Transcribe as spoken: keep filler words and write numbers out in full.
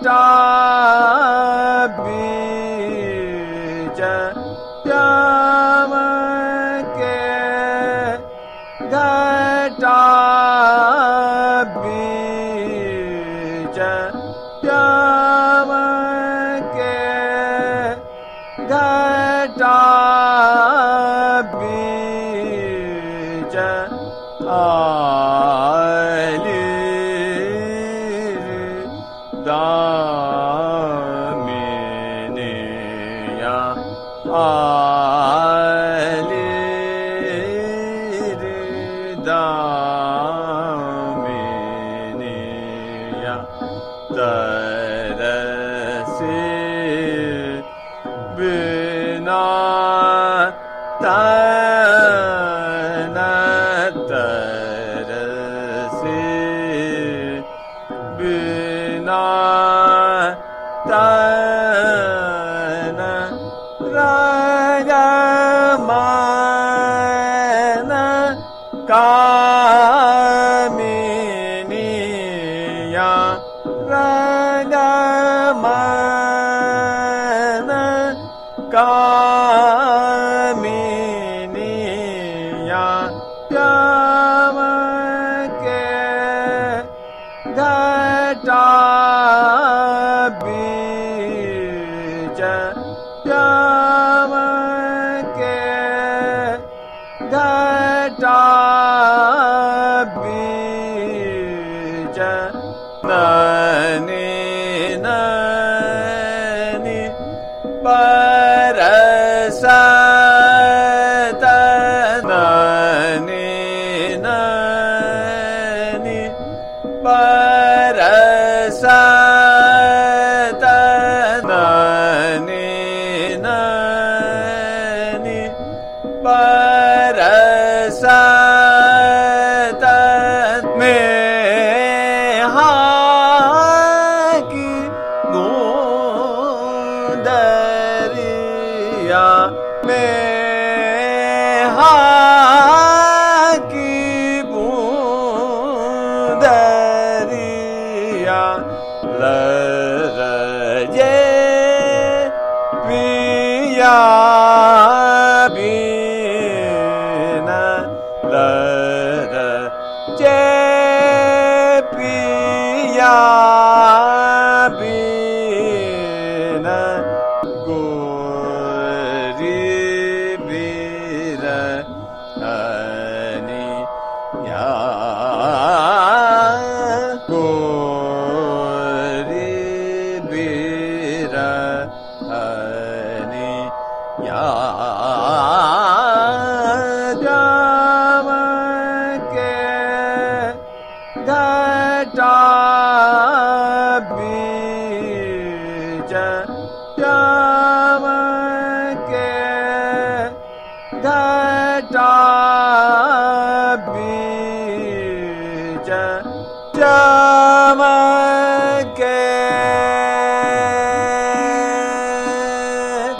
घटा बीज श्याम के घटा बीज श्याम के घटा बीज आली दामिनिया आली दामिनिया तरसी बिना तन तरसी बिना तन रगमन कामिनिया रगमन कामिनिया श्याम के घटा बीज श्याम के घटा बीज ननी ननी परसत ननी ननी परसत ननी ननी परसत में हाकी गोदरिया में हाकी बूंदरिया लरजे पिया बीना लरजे पिया बीना गोरी बीरनी या गोरी बीरनी या श्याम के घटा बीज श्याम के घटा